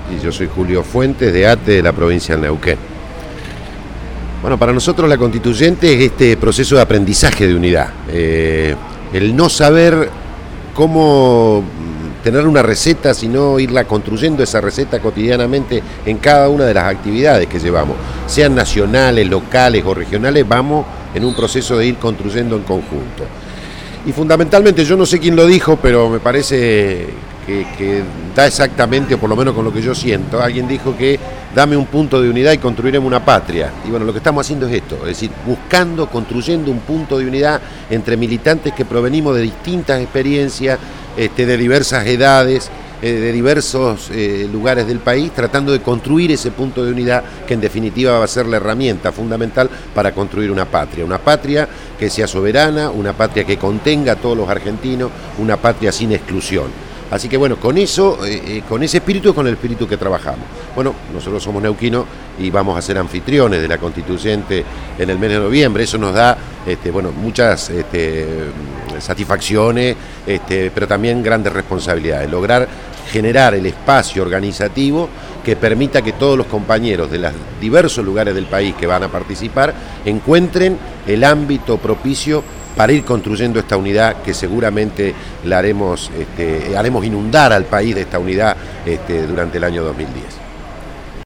Y yo soy Julio Fuentes, de ATE, de la provincia de Neuquén. Bueno, para nosotros la constituyente es este proceso de aprendizaje de unidad. El no saber cómo tener una receta, sino irla construyendo esa receta cotidianamente en cada una de las actividades que llevamos. Sean nacionales, locales o regionales, vamos en un proceso de ir construyendo en conjunto. Y fundamentalmente, yo no sé quién lo dijo, pero me parece que da exactamente, o por lo menos con lo que yo siento. Alguien dijo que dame un punto de unidad y construiremos una patria. Y bueno, lo que estamos haciendo es esto, es decir, buscando, construyendo un punto de unidad entre militantes que provenimos de distintas experiencias, de diversas edades, de diversos lugares del país, tratando de construir ese punto de unidad que en definitiva va a ser la herramienta fundamental para construir una patria que sea soberana, una patria que contenga a todos los argentinos, una patria sin exclusión. Así que bueno, con eso, con ese espíritu es con el espíritu que trabajamos. Bueno, nosotros somos neuquinos y vamos a ser anfitriones de la constituyente en el mes de noviembre. Eso nos da muchas satisfacciones, pero también grandes responsabilidades. Lograr generar el espacio organizativo que permita que todos los compañeros de los diversos lugares del país que van a participar encuentren el ámbito propicio para ir construyendo esta unidad que seguramente la haremos inundar al país de esta unidad durante el año 2010.